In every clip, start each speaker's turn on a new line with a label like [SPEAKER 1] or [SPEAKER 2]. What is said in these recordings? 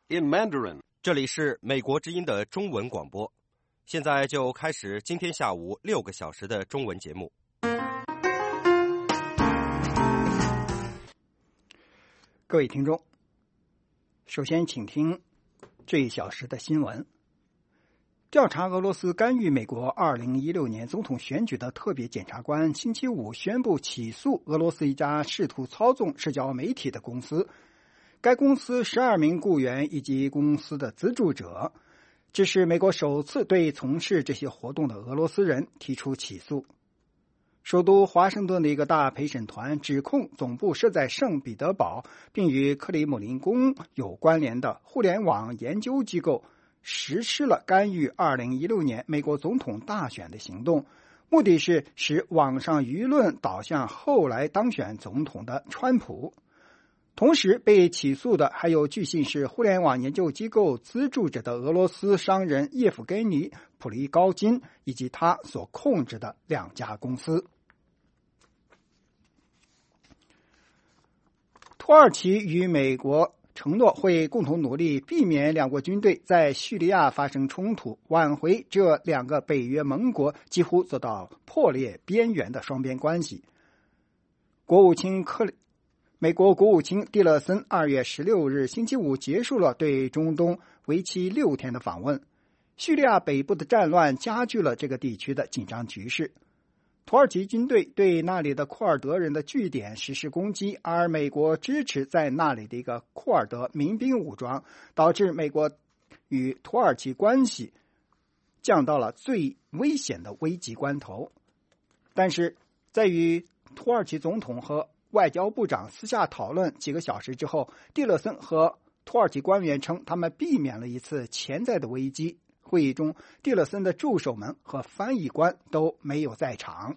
[SPEAKER 1] in Mandarin.
[SPEAKER 2] 这里是美国之音的中文广播，现在就开始今天下午6个小时的中文节目。
[SPEAKER 3] 各位听众，首先请听这1小时的新闻。调查俄罗斯干预美国2016年总统选举的特别检察官星期五宣布起诉俄罗斯一家试图操纵社交媒体的公司，该公司12名雇员以及公司的资助者，这是美国首次对从事这些活动的俄罗斯人提出起诉。首都华盛顿的一个大陪审团指控总部设在圣彼得堡并与克里姆林宫有关联的互联网研究机构实施了干预2016年美国总统大选的行动，目的是使网上舆论导向后来当选总统的川普。同时被起诉的还有据信是互联网研究机构资助者的俄罗斯商人叶夫根尼·普利高金以及他所控制的2家公司。土耳其与美国承诺会共同努力避免两国军队在叙利亚发生冲突，挽回这2个北约盟国几乎走到破裂边缘的双边关系。美国国务卿蒂勒森2月16日星期五结束了对中东为期6天的访问。叙利亚北部的战乱加剧了这个地区的紧张局势。土耳其军队对那里的库尔德人的据点实施攻击，而美国支持在那里的一个库尔德民兵武装，导致美国与土耳其关系降到了最危险的危急关头。但是在与土耳其总统和外交部长私下讨论几个小时之后，蒂勒森和土耳其官员称他们避免了一次潜在的危机。会议中，蒂勒森的助手们和翻译官都没有在场。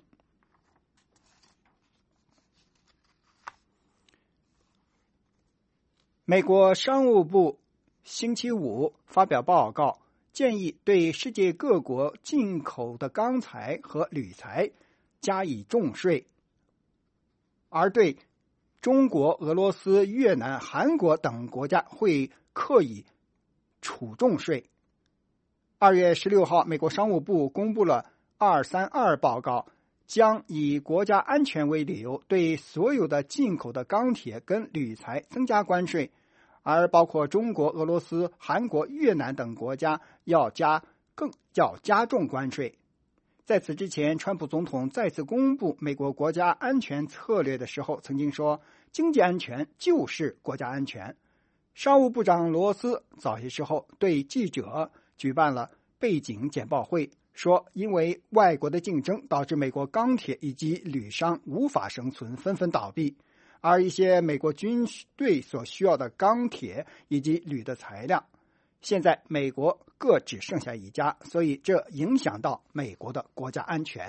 [SPEAKER 3] 美国商务部星期五发表报告，建议对世界各国进口的钢材和铝材加以重税，而对中国、俄罗斯、越南、韩国等国家会课以处重税。2月16号，美国商务部公布了232报告，将以国家安全为理由，对所有的进口的钢铁跟铝材增加关税，而包括中国、俄罗斯、韩国、越南等国家要加重关税。在此之前，川普总统再次公布美国国家安全策略的时候曾经说，经济安全就是国家安全。商务部长罗斯早些时候对记者举办了背景简报会，说因为外国的竞争导致美国钢铁以及铝商无法生存，纷纷倒闭，而一些美国军队所需要的钢铁以及铝的材料，现在美国各只剩下1家，所以这影响到美国的国家安全。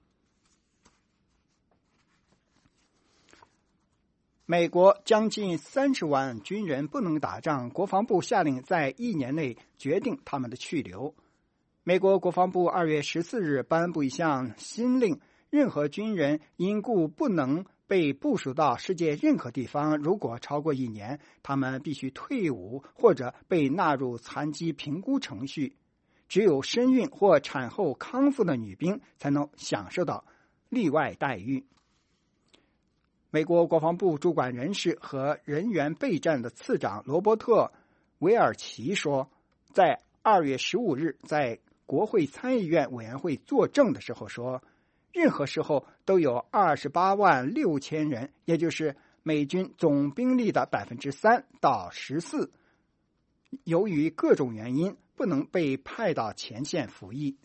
[SPEAKER 3] 美国将近30万军人不能打仗，国防部下令在1年内决定他们的去留。美国国防部2月14日颁布一项新令，任何军人因故不能被部署到世界任何地方，如果超过1年，他们必须退伍或者被纳入残疾评估程序。只有身孕或产后康复的女兵才能享受到例外待遇。美国国防部主管人事和人员备战的次长罗伯特·韦尔奇说，在2月15日在国会参议院委员会作证的时候说，任何时候都有28万6千人，也就是美军总兵力的3%到14%，由于各种原因不能被派到前线服役。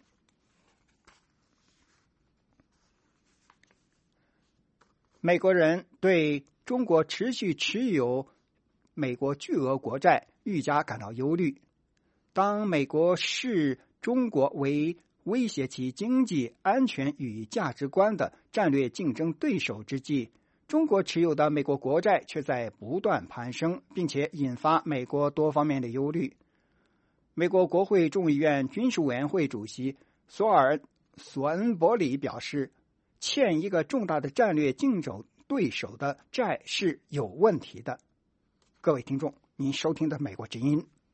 [SPEAKER 3] 美国人对中国持续持有美国巨额国债愈加感到忧虑。当美国视中国为威胁其经济安全与价值观的战略竞争对手之际，中国持有的美国国债却在不断攀升，并且引发美国多方面的忧虑。美国国会众议院军事委员会主席索恩伯里表示，欠一个重大的战略竞争对手的债是有问题的。各位听众，您收听的美国之音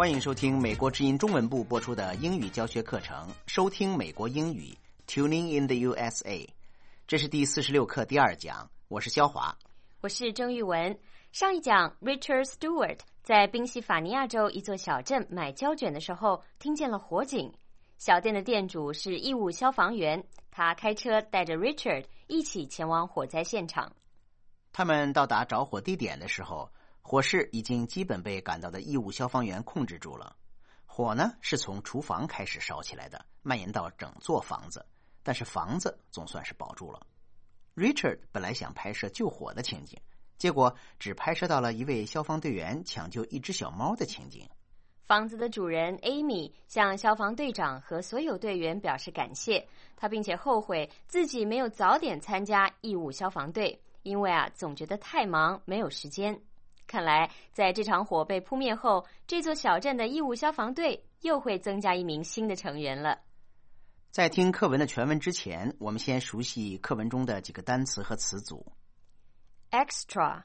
[SPEAKER 1] 欢迎收听美国之音中文部播出的英语教学课程，收听美国英语 Tuning in the USA。 这是第46课第2讲，我是肖华。
[SPEAKER 4] 我是郑玉文。上一讲 Richard Stewart 在宾夕法尼亚州一座小镇买胶卷的时候听见了火警。小店的店主是义务消防员，他开车带着 Richard 一起前往火灾现场。
[SPEAKER 1] 他们到达着火地点的时候，火势已经基本被赶到的义务消防员控制住了。火呢是从厨房开始烧起来的，蔓延到整座房子，但是房子总算是保住了。Richard 本来想拍摄救火的情景，结果只拍摄到了一位消防队员抢救一只小猫的情景。
[SPEAKER 4] 房子的主人 Amy 向消防队长和所有队员表示感谢，他并且后悔自己没有早点参加义务消防队，因为总觉得太忙没有时间。看来在这场火被扑灭后，这座小镇的义务消防队又会增加一名新的成员了。
[SPEAKER 1] 在听课文的全文之前，我们先熟悉课文中的几个单词和词组。
[SPEAKER 4] Extra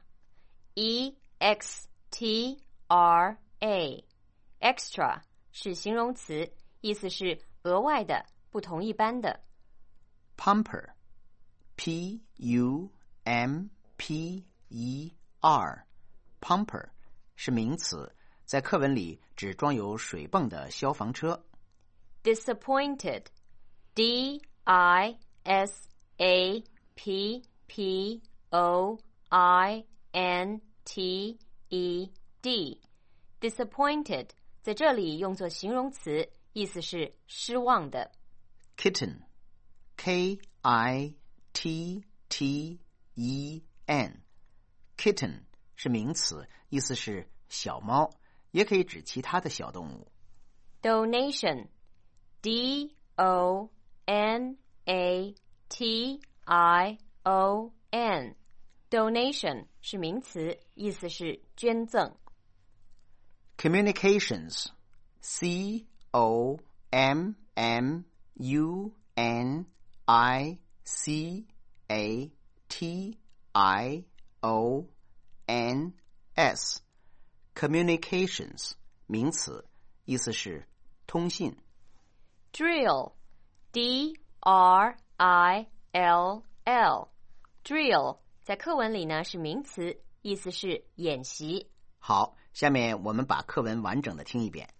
[SPEAKER 4] E-X-T-R-A Extra 是形容词，意思是额外的，不同一般的。
[SPEAKER 1] Pumper P-U-M-P-E-R Pumper 是名词，在课文里指装有水泵的消防车。
[SPEAKER 4] Disappointed D-I-S-A-P-P-O-I-N-T-E-D Disappointed 在这里用作形容词，意思是失望的。
[SPEAKER 1] Kitten K-I-T-T-E-N Kitten 是名词，意思是小猫，也可以指其他的小动物。
[SPEAKER 4] Donation D-O-N-A-T-I-O-N Donation 是名词，意思是捐赠。
[SPEAKER 1] Communications C-O-M-M-U-N-I-C-A-T-I-O-N-S Communications 名词，意思是通信。
[SPEAKER 4] Drill D-R-I-L-L Drill 在课文里呢是名词，意思是演习。
[SPEAKER 1] 好，下面我们把课文完整的听一遍。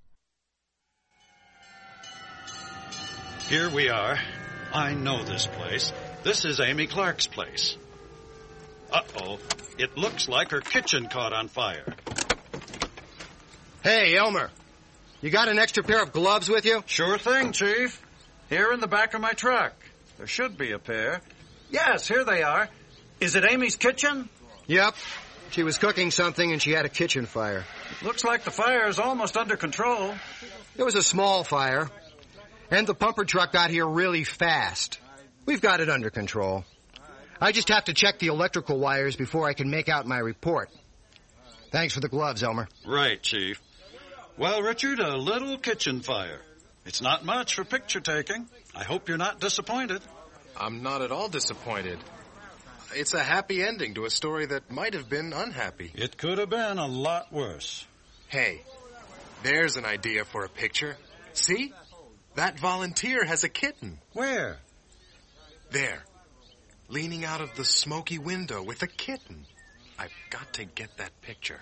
[SPEAKER 5] Here we are. I know this place. This is Amy Clark's place. Uh-oh. It looks like her kitchen caught on fire.
[SPEAKER 6] Hey, Elmer. You got an extra pair of gloves with you?
[SPEAKER 5] Sure thing, Chief. Here in the back of my truck. There should be a pair. Yes, here they are. Is it Amy's kitchen?
[SPEAKER 6] Yep. She was cooking something and she had a kitchen fire.
[SPEAKER 5] Looks like the fire is almost under control.
[SPEAKER 6] It was a small fire. And the pumper truck got here really fast. We've got it under control. I just have to check the electrical wires before I can make out my report. Thanks for the gloves, Elmer.
[SPEAKER 5] Right, Chief. Well, Richard, a little kitchen fire. It's not much for picture taking. I hope you're not disappointed.
[SPEAKER 7] I'm not at all disappointed. It's a happy ending to a story that might have been unhappy.
[SPEAKER 5] It could have been a lot worse.
[SPEAKER 7] Hey, there's an idea for a picture. See? That volunteer has a kitten.
[SPEAKER 5] Where?
[SPEAKER 7] There. Leaning out of the smoky window with a kitten. I've got to get that picture.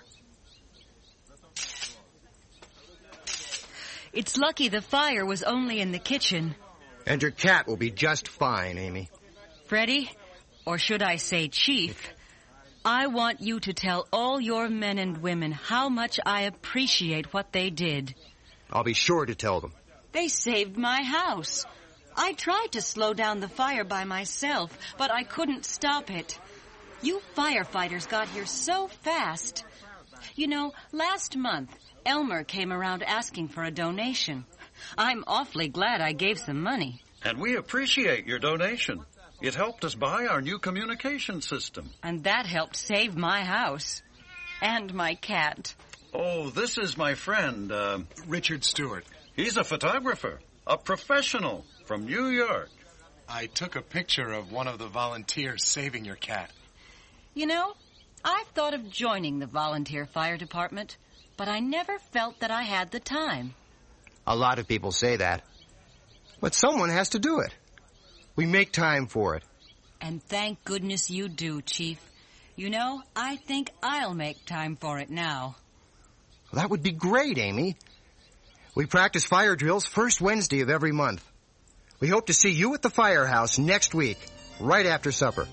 [SPEAKER 8] It's lucky the fire was only in the kitchen.
[SPEAKER 6] And your cat will be just fine, Amy.
[SPEAKER 8] Freddie, or should I say Chief, I want you to tell all your men and women how much I appreciate what they did.
[SPEAKER 6] I'll be sure to tell them.
[SPEAKER 8] They saved my house. I tried to slow down the fire by myself, but I couldn't stop it. You firefighters got here so fast. You know, last month, Elmer came around asking for a donation. I'm awfully glad I gave some money.
[SPEAKER 5] And we appreciate your donation. It helped us buy our new communication system.
[SPEAKER 8] And that helped save my house. And my cat.
[SPEAKER 5] Oh, this is my friend,
[SPEAKER 7] Richard Stewart.
[SPEAKER 5] He's a photographer, a professional from New York.
[SPEAKER 7] I took a picture of one of the volunteers saving your cat.
[SPEAKER 8] You know, I've thought of joining the volunteer fire department. but I never felt that I had the time.
[SPEAKER 6] A lot of people say that. But someone has to do it. We make time for it.
[SPEAKER 8] And thank goodness you do, Chief. You know, I think I'll make time for it now.
[SPEAKER 6] Well, that would be great, Amy. We practice fire drills first Wednesday of every month. We hope to see you at the firehouse next week, right after supper.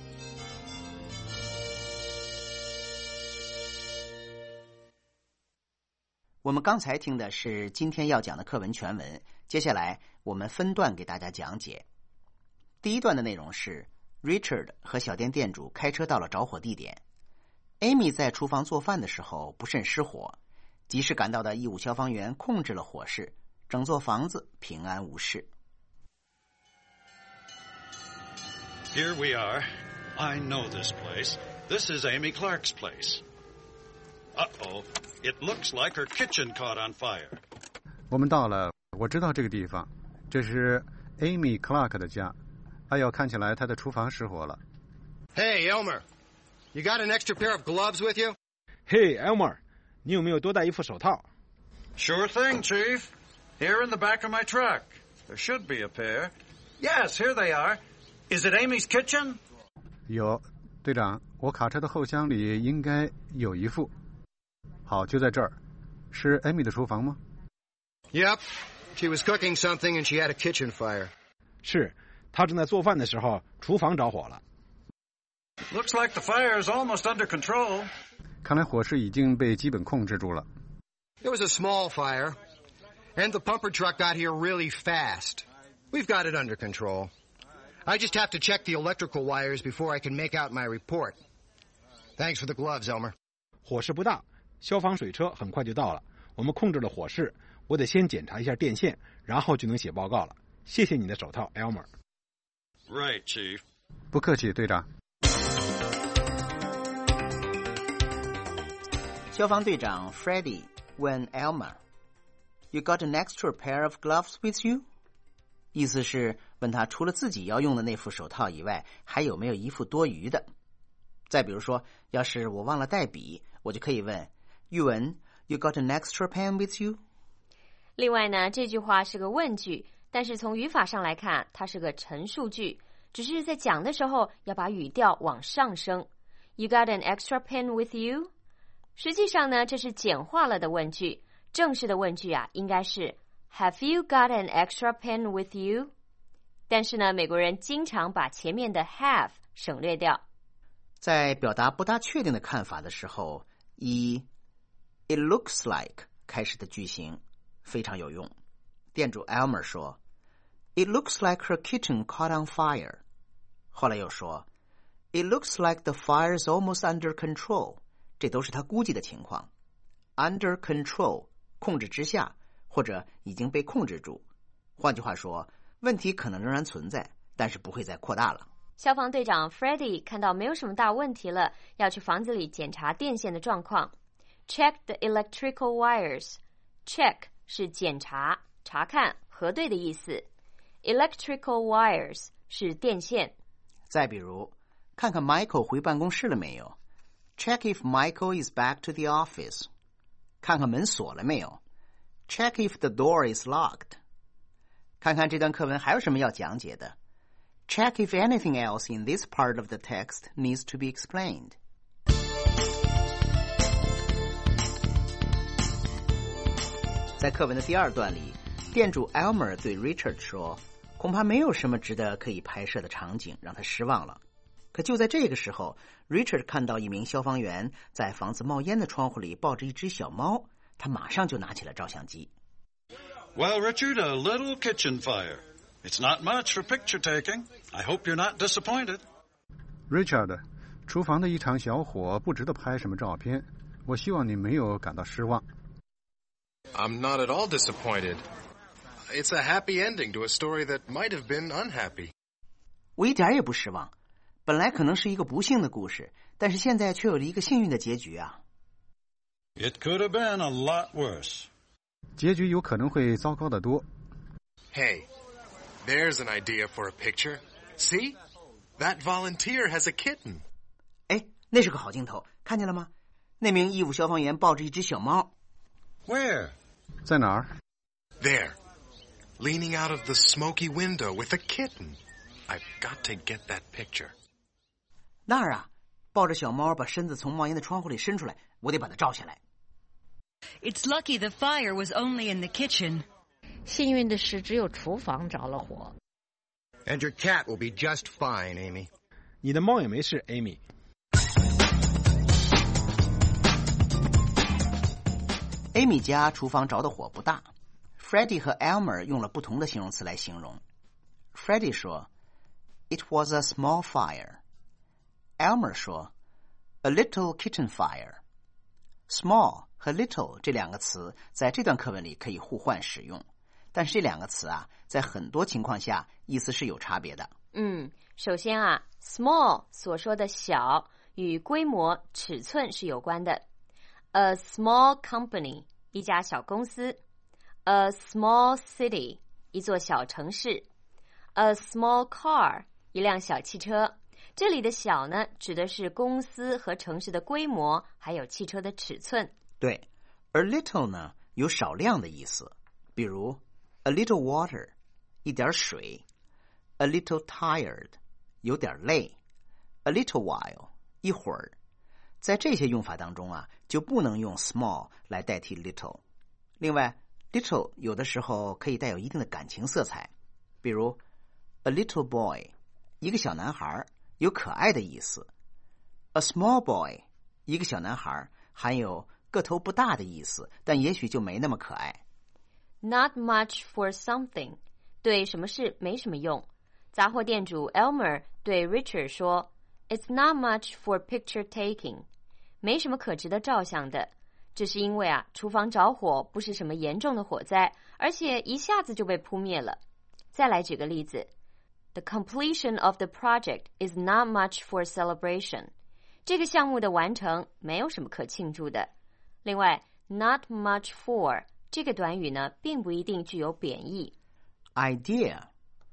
[SPEAKER 1] 我们刚才听的是今天要讲的课文全文，接下来我们分段给大家讲解。第一段的内容是 Richard 和小店店主开车到了着火地点。Amy 在厨房做饭的时候不慎失火，及时赶到的义务消防员控制了火势，整座房子平安无事。
[SPEAKER 5] Here we are. I know this place. This is Amy Clark's place. Uh-oh. It looks like her kitchen caught on fire.
[SPEAKER 9] 我们到了，我知道这个地方，这是 Amy Clark 的家。哎呦，看起来她的厨房失火了。
[SPEAKER 6] Hey, Elmer, you got an extra pair of gloves with you?
[SPEAKER 10] Hey, Elmer, 你有没有多带一副手套？
[SPEAKER 5] Sure thing, Chief. Here in the back of my truck. There should be a pair. Yes, here they are. Is it Amy's kitchen?
[SPEAKER 9] 有，队长，我卡车的后箱里应该有一副。好，就在这儿。是 Amy 的厨房吗？
[SPEAKER 6] Yep. She was cooking something and she had a kitchen fire.
[SPEAKER 10] 是，她正在做饭的时候，厨房着火了。
[SPEAKER 5] Looks like the fire is almost under control.
[SPEAKER 9] 看来火势已经被基本控制住了。
[SPEAKER 6] It was a small fire, and the pumper truck got here really fast. We've got it under control. I just have to check the electrical wires before I can make out my report. Thanks for the gloves, Elmer.
[SPEAKER 10] 火势不大，消防水车很快就到了。我们控制了火势，我得先检查一下电线，然后就能写报告了。谢谢你的手套 ，Elmer。
[SPEAKER 5] Right, Chief.
[SPEAKER 9] 不客气，队长。
[SPEAKER 1] 消防队长 Freddie 问 Elmer, "You got an extra pair of gloves with you?" 意思是问他除了自己要用的那副手套以外，还有没有一副多余的。再比如说，要是我忘了带笔，我就可以问 Ewan, "You got an extra pen with you?"
[SPEAKER 4] 另外呢，这句话是个问句，但是从语法上来看，它是个陈述句，只是在讲的时候要把语调往上升。You got an extra pen with you? 实际上呢，这是简化了的问句，正式的问句啊，应该是 Have you got an extra pen with you? 但是呢，美国人经常把前面的 have 省略掉。
[SPEAKER 1] 在表达不大确定的看法的时候，以 It looks like 开始的句型非常有用。店主 Elmer 说 It looks like her kitchen caught on fire. 后来又说 It looks like the fire's almost under control. 这都是他估计的情况。Under control 控制之下，或者已经被控制住。换句话说，问题可能仍然存在，但是不会再扩大了。
[SPEAKER 4] 消防队长 Freddie 看到没有什么大问题了，要去房子里检查电线的状况。Check the electrical wires. Check 是检查、查看、核对的意思。Electrical wires 是电线。
[SPEAKER 1] 再比如，看看 Michael 回办公室了没有。Check if Michael is back to the office. 看看门锁了没有。Check if the door is locked. 看看这段课文还有什么要讲解的。Check if anything else in this part of the text needs to be explained. 在课文的第二段里，店主 Elmer 对 Richard 说，恐怕没有什么值得可以拍摄的场景让他失望了。可就在这个时候 Richard 看到一名消防员在房子冒烟的窗户里抱着一只小猫，他马上就拿起了照相机。
[SPEAKER 5] Well, Richard, a little kitchen fire. It's not much for picture taking. I hope you're not disappointed.
[SPEAKER 9] Richard, 厨房的一场小火不值得拍什么照片，我希望你没有感到失望。
[SPEAKER 7] I'm not at all disappointed. It's a happy ending to a story that might have been unhappy.
[SPEAKER 1] 我一点也不失望，本来可能是一个不幸的故事，但是现在却有了一个幸运的结局啊。
[SPEAKER 5] It could have been a lot worse.
[SPEAKER 9] 结局有可能会糟糕得多。
[SPEAKER 7] Hey, there's an idea for a picture. See? That volunteer has a kitten.
[SPEAKER 1] 哎，那是个好镜头，看见了吗？那名义务消防员抱着一只小猫。
[SPEAKER 7] Where?
[SPEAKER 9] 在哪儿？
[SPEAKER 7] There. Leaning out of the smoky window with a kitten. I've got to get that picture.
[SPEAKER 1] 那儿啊，抱着小猫把身子从冒烟的窗户里伸出来，我得把它照下来。
[SPEAKER 8] It's lucky the fire was only in the kitchen.
[SPEAKER 11] 幸运的是，只有厨房着了火。
[SPEAKER 6] And your cat will be just fine, Amy.
[SPEAKER 10] 你的猫也没事 ，Amy。
[SPEAKER 1] Amy 家厨房着的火不大 ，Freddie 和 Elmer 用了不同的形容词来形容。Freddie 说 ，It was a small fire。Elmer 说 ，A little kitchen fire。Small 和 little 这两个词在这段课文里可以互换使用，但是这两个词啊，在很多情况下意思是有差别的。
[SPEAKER 4] 首先啊 ，small 所说的小与规模、尺寸是有关的。A small company 一家小公司 ，A small city 一座小城市 ，A small car 一辆小汽车。这里的小呢，指的是公司和城市的规模，还有汽车的尺寸。
[SPEAKER 1] 对，而 little 呢有少量的意思，比如 a little water 一点水 ，a little tired 有点累 ，a little while 一会儿。在这些用法当中啊，就不能用 small 来代替 little。另外 little 有的时候可以带有一定的感情色彩，比如 a little boy 一个小男孩，有可爱的意思。A small boy 一个小男孩，含有个头不大的意思，但也许就没那么可爱。
[SPEAKER 4] Not much for something 对什么事没什么用。杂货店主 Elmer 对 Richard 说 It's not much for picture taking 没什么可值得照相的。这是因为啊，厨房着火不是什么严重的火灾，而且一下子就被扑灭了。再来举个例子 The completion of the project is not much for celebration 这个项目的完成没有什么可庆祝的。另外 not much for 这个短语呢，并不一定具有贬义。
[SPEAKER 1] Idea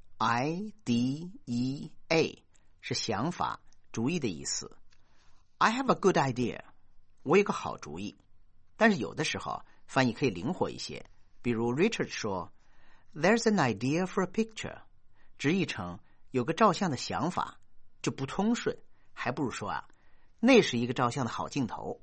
[SPEAKER 1] I-D-E-A 是想法、主意的意思。I have a good idea 我有个好主意。但是有的时候翻译可以灵活一些，比如 Richard 说 There's an idea for a picture 直译成有个照相的想法，就不通顺，还不如说啊，那是一个照相的好镜头。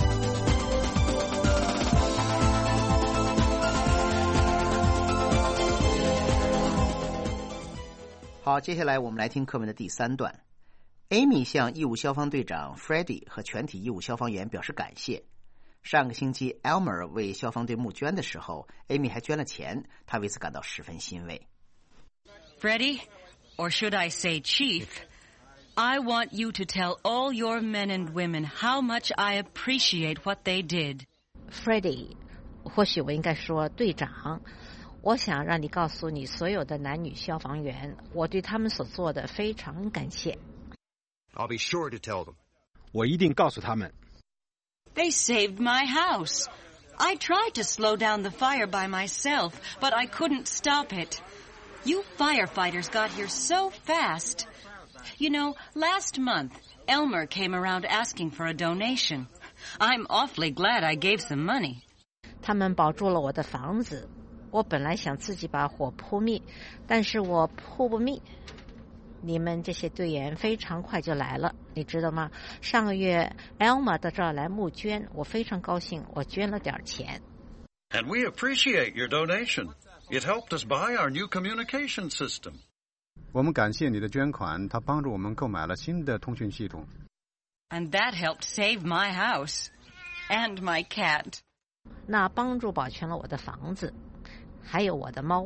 [SPEAKER 1] 好，接下来我们来听课文的第3段。Amy 向义务消防队长 Freddie 和全体义务消防员表示感谢。上个星期 Elmer 为消防队募捐的时候 Amy 还捐了钱，她为此感到十分欣慰。
[SPEAKER 8] Freddie, or should I say Chief, I want you to tell all your men and women how much I appreciate what they did.
[SPEAKER 11] Freddie, 或许我应该说队长，我想让你告诉你所有的男女消防员，我对他们所做的非常感谢。
[SPEAKER 6] I'll be sure to tell them.
[SPEAKER 10] 我一定告诉他们。
[SPEAKER 8] They saved my house. I tried to slow down the fire by myself, but I couldn't stop it. You firefighters got here so fast. You know, last month, Elmer came around asking for a donation. I'm awfully glad I gave some money.
[SPEAKER 11] 他们保住了我的房子。我本来想自己把火扑灭，但是我扑不灭。你们这些队员非常快就来了，你知道吗？上个月 Elma 到这儿来募捐，我非常高兴，我捐了点钱。
[SPEAKER 5] And we appreciate your donation. It helped us buy our new communication system.
[SPEAKER 9] 我们感谢你的捐款，它帮助我们购买了新的通讯系统。
[SPEAKER 8] And that helped save my house. And my cat.
[SPEAKER 11] 那帮助保全了我的房子，还有我的猫。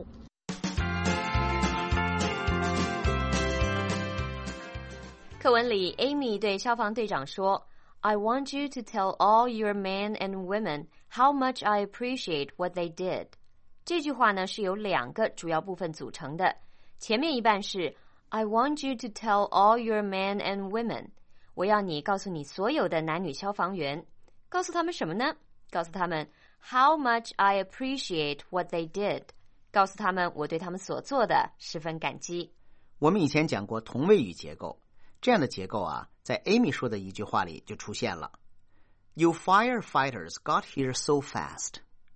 [SPEAKER 4] 课文里 Amy 对消防队长说 I want you to tell all your men and women how much I appreciate what they did. 这句话呢是由2个主要部分组成的，前面一半是 I want you to tell all your men and women. 我要你告诉你所有的男女消防员，告诉他们什么呢？告诉他们 how much I appreciate what they did. 告诉他们我对他们所做的十分感激。
[SPEAKER 1] 我们以前讲过同位语结构，这样的结构啊，在 Amy 说的一句话里就出现了。You firefighters got here so fast.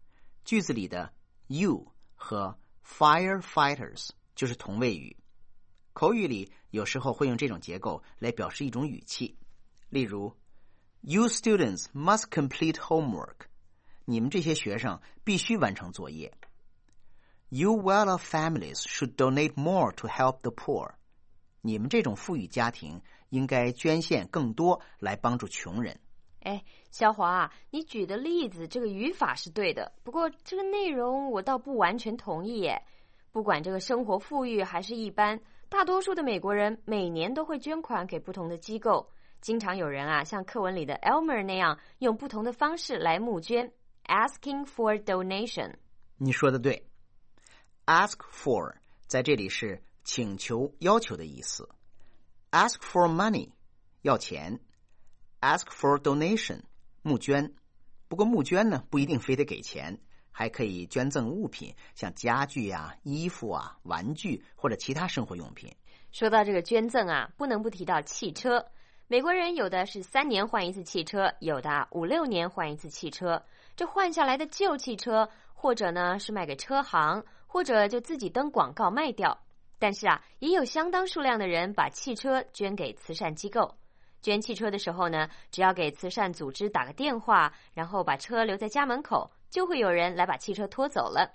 [SPEAKER 1] 句子里的 you 和 firefighters 就是同位语。口语里有时候会用这种结构来表示一种语气，例如 You students must complete homework. 你们这些学生必须完成作业。You well-off families should donate more to help the poor. 你们这种富裕家庭应该捐献更多来帮助穷人。
[SPEAKER 4] 哎，肖华啊，你举的例子这个语法是对的，不过这个内容我倒不完全同意耶。不管这个生活富裕还是一般，大多数的美国人每年都会捐款给不同的机构。经常有人啊，像课文里的 Elmer 那样，用不同的方式来募捐 ，asking for donation。
[SPEAKER 1] 你说的对 ，ask for 在这里是请求、要求的意思。ask for money 要钱 ，ask for donation 募捐。不过募捐呢，不一定非得给钱，还可以捐赠物品，像家具啊、衣服啊、玩具或者其他生活用品。
[SPEAKER 4] 说到这个捐赠啊，不能不提到汽车。美国人有的是3年换一次汽车，有的5、6年换一次汽车。这换下来的旧汽车，或者呢是卖给车行，或者就自己登广告卖掉。但是啊，也有相当数量的人把汽车捐给慈善机构。捐汽车的时候呢，只要给慈善组织打个电话，然后把车留在家门口，就会有人来把汽车拖走了。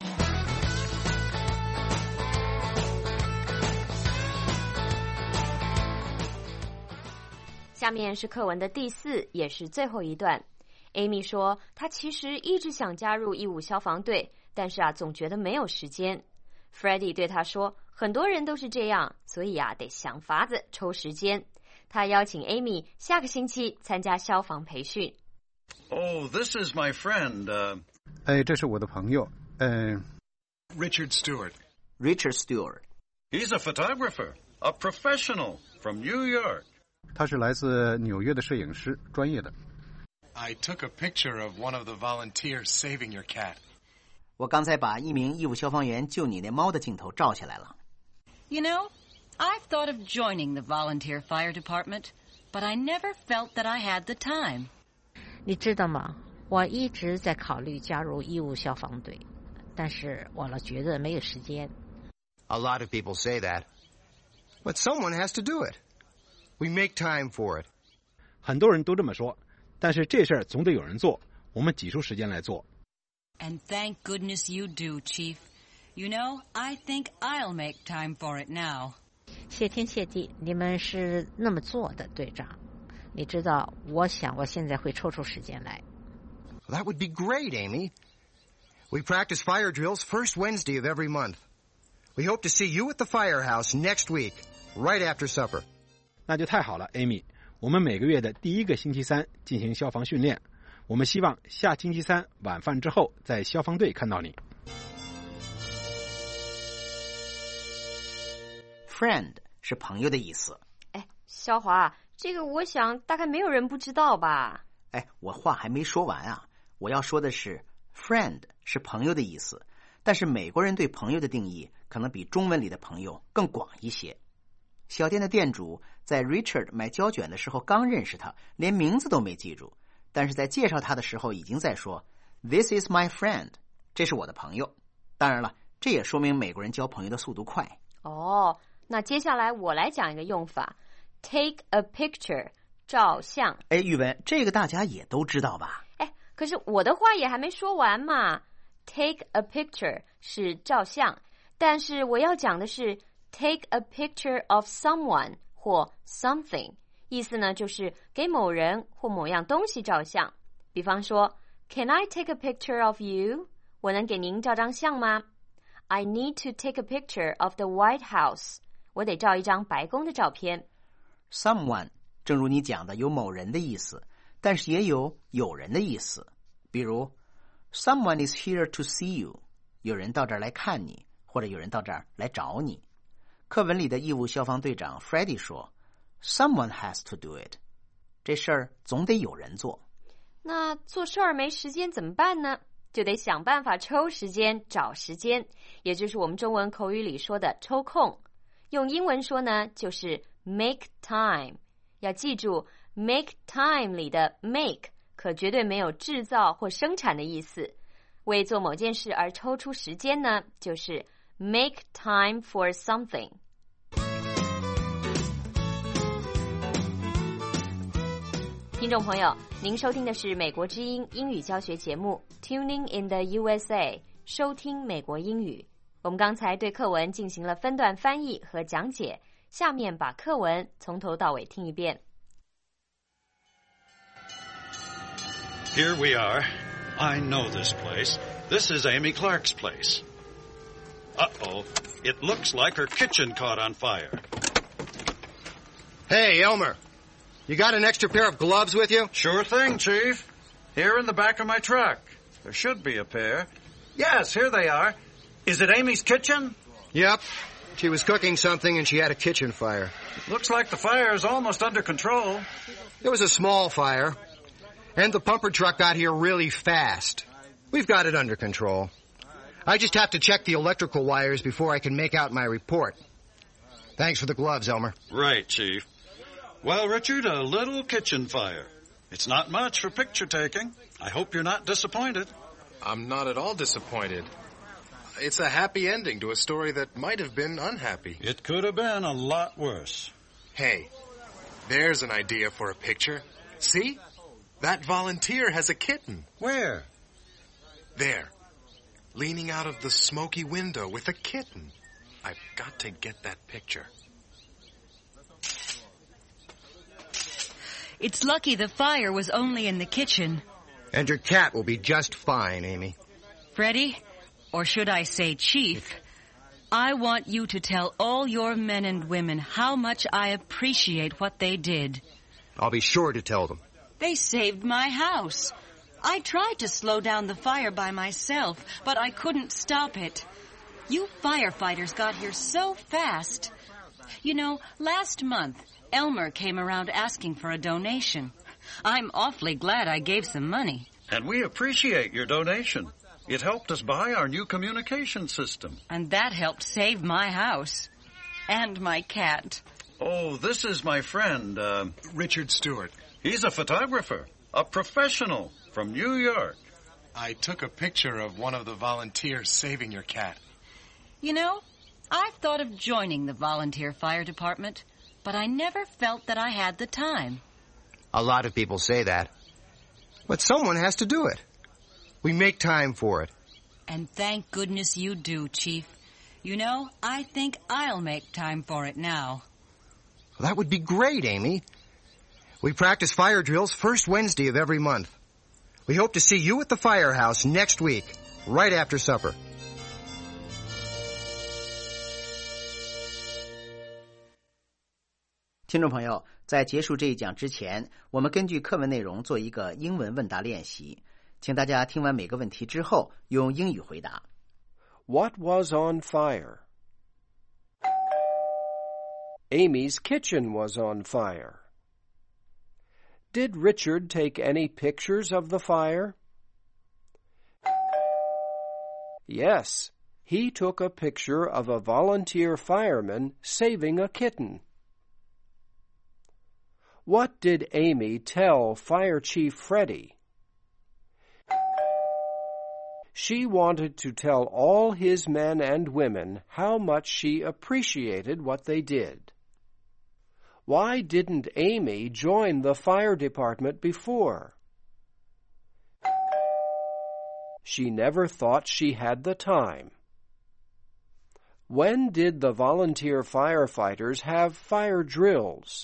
[SPEAKER 4] 下面是课文的第4，也是最后一段。Amy 说，她其实一直想加入义务消防队，但是啊，总觉得没有时间。Freddie 对她说，很多人都是这样，所以啊，得想法子抽时间。他邀请 Amy 下个星期参加消防培训。
[SPEAKER 5] Oh, this is my friend.
[SPEAKER 9] 这是我的朋友
[SPEAKER 7] Richard Stewart.
[SPEAKER 1] Richard Stewart.
[SPEAKER 5] He's a photographer, a professional from New York.
[SPEAKER 9] 他是来自纽约的摄影师，专业的。
[SPEAKER 7] I took a picture of one of the volunteers saving your cat.
[SPEAKER 1] 我刚才把一名义务消防员救你那猫的镜头照下来了。
[SPEAKER 8] You know, I've thought of joining the volunteer fire department, but I never felt that I had the time.
[SPEAKER 11] 你知道吗？我一直在考虑加入义务消防队，但是我老觉得没有时间。
[SPEAKER 6] A lot of people say that, but someone has to do it. We make time for it.
[SPEAKER 10] 很多人都这么说，但是这事儿总得有人做，我们挤出时间来做。
[SPEAKER 8] And thank goodness you do, Chief. You know, I think I'll make time for it now.
[SPEAKER 11] 谢天谢地，你们是那么做的，队长。你知道，我想我现在会抽出时间来。
[SPEAKER 6] That would be great, Amy. We practice fire drills first Wednesday of every month. We hope to see you at the firehouse next week, right after supper.
[SPEAKER 10] 那就太好了 ，Amy。我们每个月的第1个星期3进行消防训练。我们希望下星期3晚饭之后在消防队看到你。
[SPEAKER 1] Friend 是朋友的意思。
[SPEAKER 4] 哎，肖华，这个我想大概没有人不知道吧？
[SPEAKER 1] 哎，我话还没说完啊！我要说的是 ，friend 是朋友的意思，但是美国人对朋友的定义可能比中文里的朋友更广一些。小店的店主在 Richard 买胶卷的时候刚认识他，连名字都没记住，但是在介绍他的时候已经在说 "This is my friend"， 这是我的朋友。当然了，这也说明美国人交朋友的速度快。
[SPEAKER 4] 哦，那接下来我来讲一个用法 ，take a picture， 照相。
[SPEAKER 1] 哎，玉文，这个大家也都知道吧？
[SPEAKER 4] 哎，可是我的话也还没说完嘛。Take a picture 是照相，但是我要讲的是Take a picture of someone 或 something， 意思呢就是给某人或某样东西照相。比方说 Can I take a picture of you？ 我能给您照张相吗？ I need to take a picture of the White House。 我得照一张白宫的照片。
[SPEAKER 1] Someone 正如你讲的有某人的意思，但是也有人的意思。比如 Someone is here to see you， 有人到这儿来看你，或者有人到这儿来找你。课文里的义务消防队长 Freddie 说 Someone has to do it， 这事儿总得有人做。
[SPEAKER 4] 那做事儿没时间怎么办呢？就得想办法抽时间找时间，也就是我们中文口语里说的抽空。用英文说呢，就是 make time。 要记住 make time 里的 make 可绝对没有制造或生产的意思。 为做某件事而抽出时间呢，就是 make time for something。听众朋友，您收听的是美国之音英语教学节目 Tuning in the USA， 收听美国英语。我们刚才对课文进行了分段翻译和讲解，下面把课文从头到尾听一遍。
[SPEAKER 5] Here we are. I know this place. This is Amy Clark's place. Uh-oh. It looks like her kitchen caught on fire.
[SPEAKER 6] Hey, Elmer. You got an extra pair of gloves with you?
[SPEAKER 5] Sure thing, Chief. Here in the back of my truck. There should be a pair. Yes, here they are. Is it Amy's kitchen?
[SPEAKER 6] Yep. She was cooking something and she had a kitchen fire.
[SPEAKER 5] Looks like the fire is almost under control.
[SPEAKER 6] It was a small fire. And the pumper truck got here really fast. We've got it under control. I just have to check the electrical wires before I can make out my report. Thanks for the gloves, Elmer.
[SPEAKER 5] Right, Chief. Well, Richard, a little kitchen fire. It's not much for picture taking. I hope you're not disappointed.
[SPEAKER 7] I'm not at all disappointed. It's a happy ending to a story that might have been unhappy.
[SPEAKER 5] It could have been a lot worse.
[SPEAKER 7] Hey, there's an idea for a picture. See? That volunteer has a kitten.
[SPEAKER 5] Where?
[SPEAKER 7] There. Leaning out of the smoky window with a kitten. I've got to get that picture.
[SPEAKER 8] It's lucky the fire was only in the kitchen.
[SPEAKER 6] And your cat will be just fine, Amy.
[SPEAKER 8] Freddie, or should I say Chief, I want you to tell all your men and women how much I appreciate what they did.
[SPEAKER 6] I'll be sure to tell them.
[SPEAKER 8] They saved my house. I tried to slow down the fire by myself, but I couldn't stop it. You firefighters got here so fast. You know, last month, Elmer came around asking for a donation. I'm awfully glad I gave some money.
[SPEAKER 5] And we appreciate your donation. It helped us buy our new communication system.
[SPEAKER 8] And that helped save my house. And my cat.
[SPEAKER 5] Oh, this is my friend,
[SPEAKER 7] Richard Stewart.
[SPEAKER 5] He's a photographer, a professional from New York.
[SPEAKER 7] I took a picture of one of the volunteers saving your cat.
[SPEAKER 8] You know, I've thought of joining the volunteer fire department, but I never felt that I had the time.
[SPEAKER 6] A lot of people say that. But someone has to do it. We make time for it.
[SPEAKER 8] And thank goodness you do, Chief. You know, I think I'll make time for it now.
[SPEAKER 6] Well, that would be great, Amy. We practice fire drills first Wednesday of every month. We hope to see you at the firehouse next week, right after supper.
[SPEAKER 1] 听众朋友，在结束这一讲之前，我们根据课文内容做一个英文问答练习，请大家听完每个问题之后用英语回答。
[SPEAKER 12] What was on fire? Amy's kitchen was on fire. Did Richard take any pictures of the fire? Yes, he took a picture of a volunteer fireman saving a kitten. What did Amy tell Fire Chief Freddie? She wanted to tell all his men and women how much she appreciated what they did. Why didn't Amy join the fire department before? She never thought she had the time. When did the volunteer firefighters have fire drills?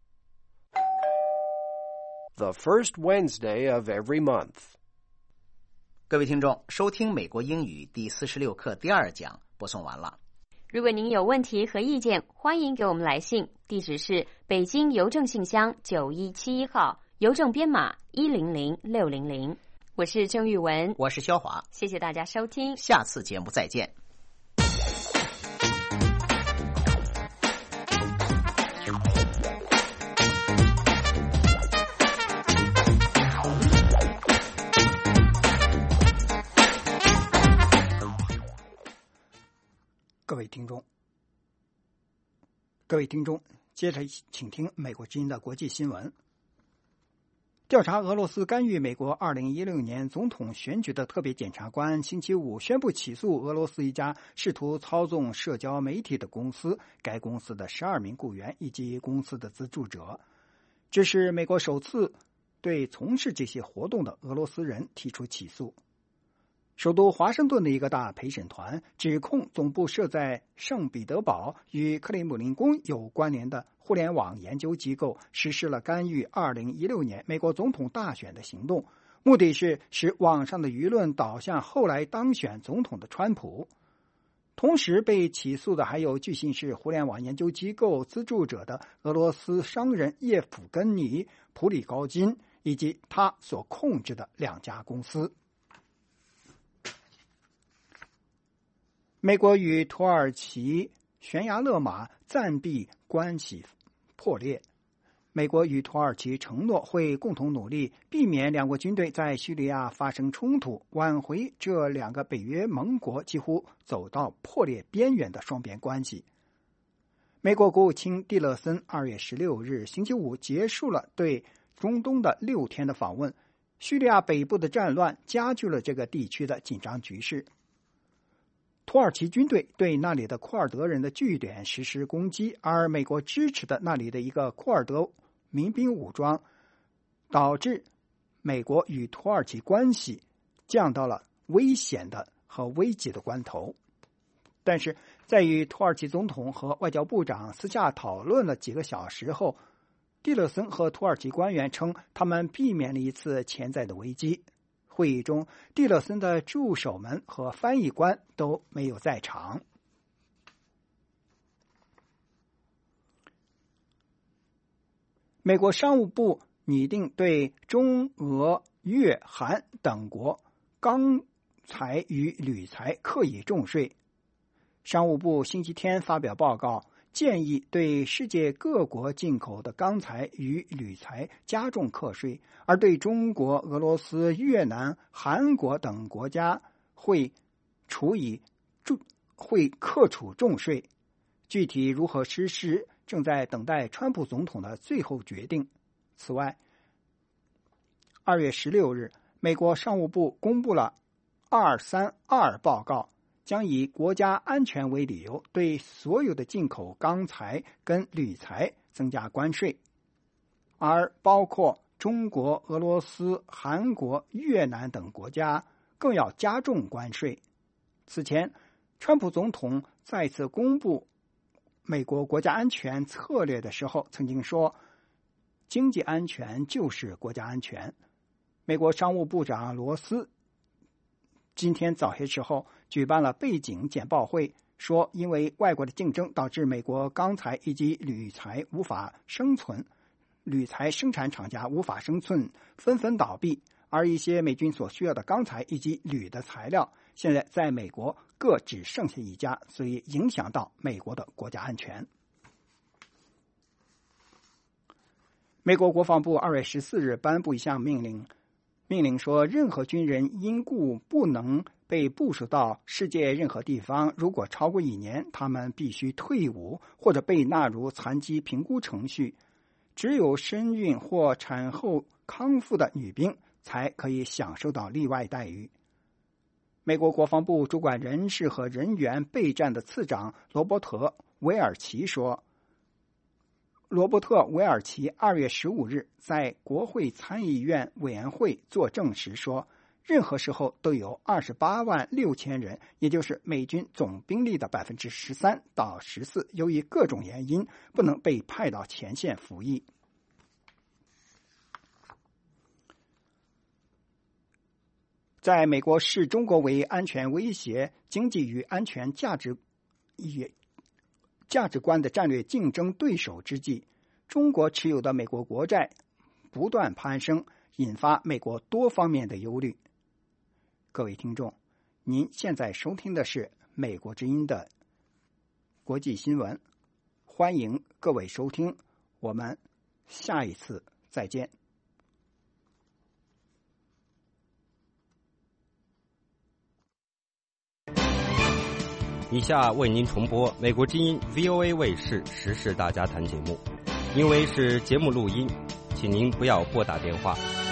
[SPEAKER 12] The first Wednesday of every month.
[SPEAKER 1] 各位听众，收听美国英语第46课第2讲播送完了。
[SPEAKER 4] 如果您有问题和意见，欢迎给我们来信，地址是北京邮政信箱9171号，邮政编码100600。我是郑玉文，
[SPEAKER 1] 我是肖华，
[SPEAKER 4] 谢谢大家收听，
[SPEAKER 1] 下次节目再见。
[SPEAKER 3] 各位听众，接着请听美国之音的国际新闻。 调查俄罗斯干预美国2016年总统选举的特别检察官星期五宣布起诉俄罗斯一家试图操纵社交媒体的公司，该公司的12名雇员以及公司的资助者。这是美国首次对从事这些活动的俄罗斯人提出起诉。首都华盛顿的一个大陪审团指控总部设在圣彼得堡与克里姆林宫有关联的互联网研究机构实施了干预2016年美国总统大选的行动，目的是使网上的舆论导向后来当选总统的川普。同时被起诉的还有据信是互联网研究机构资助者的俄罗斯商人叶甫根尼·普里高金以及他所控制的2家公司。美国与土耳其悬崖勒马，暂避关系破裂。美国与土耳其承诺会共同努力，避免两国军队在叙利亚发生冲突，挽回这2个北约盟国几乎走到破裂边缘的双边关系。美国国务卿蒂勒森2月16日星期五结束了对中东的6天的访问。叙利亚北部的战乱加剧了这个地区的紧张局势。土耳其军队对那里的库尔德人的据点实施攻击，而美国支持的那里的一个库尔德民兵武装，导致美国与土耳其关系降到了危险的和危急的关头。但是在与土耳其总统和外交部长私下讨论了几个小时后，蒂勒森和土耳其官员称他们避免了一次潜在的危机。会议中，蒂勒森的助手们和翻译官都没有在场。美国商务部拟定对中俄越韩等国钢材与铝材课以重税。商务部星期天发表报告，建议对世界各国进口的钢材与铝材加重课税，而对中国、俄罗斯、越南、韩国等国家会课处重税。具体如何实施，正在等待川普总统的最后决定。此外，2月16日，美国商务部公布了232报告，将以国家安全为理由，对所有的进口钢材跟铝材增加关税，而包括中国、俄罗斯、韩国、越南等国家更要加重关税。此前，川普总统再次公布美国国家安全策略的时候曾经说，经济安全就是国家安全。美国商务部长罗斯今天早些时候举办了背景简报会，说因为外国的竞争导致美国钢材以及铝材无法生存，铝材生产厂家无法生存，纷纷倒闭，而一些美军所需要的钢材以及铝的材料现在在美国各只剩下一家，所以影响到美国的国家安全。美国国防部2月14日颁布一项命令说，任何军人因故不能被部署到世界任何地方，如果超过1年，他们必须退伍或者被纳入残疾评估程序。只有身孕或产后康复的女兵才可以享受到例外待遇。美国国防部主管人事和人员备战的次长罗伯特·韦尔奇说，罗伯特·韦尔奇2月15日在国会参议院委员会作证时说，任何时候都有28万6千人，也就是美军总兵力的13%到14%，由于各种原因不能被派到前线服役。在美国视中国为安全威胁、经济与安全价值观的战略竞争对手之际，中国持有的美国国债不断攀升，引发美国多方面的忧虑。各位听众，您现在收听的是美国之音的国际新闻，欢迎各位收听，我们下一次再见。
[SPEAKER 2] 以下为您重播美国之音 VOA 卫视时事大家谈节目，因为是节目录音，请您不要拨打电话。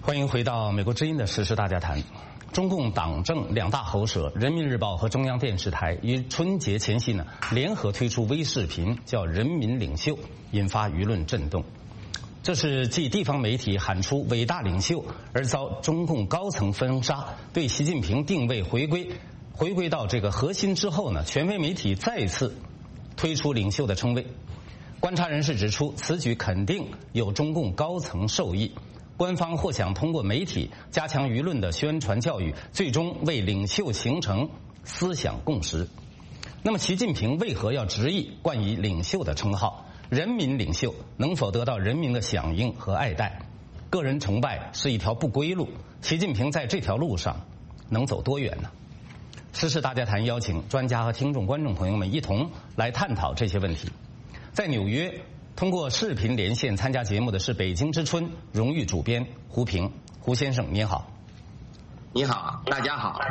[SPEAKER 13] 欢迎回到美国之音的时事大家谈。中共党政两大喉舌人民日报和中央电视台于春节前夕呢联合推出微视频叫人民领袖，引发舆论震动。这是继地方媒体喊出伟大领袖而遭中共高层封杀，对习近平定位回归到这个核心之后呢，权威媒体再次推出领袖的称谓。观察人士指出，此举肯定有中共高层受益，官方或想通过媒体加强舆论的宣传教育，最终为领袖形成思想共识。那么习近平为何要执意冠以领袖的称号？人民领袖能否得到人民的响应和爱戴？个人崇拜是一条不归路，习近平在这条路上能走多远呢？时事大家谈邀请专家和听众观众朋友们一同来探讨这些问题。在纽约通过视频连线参加节目的是北京之春荣誉主编胡平。胡先生您好。
[SPEAKER 14] 你好，大家好。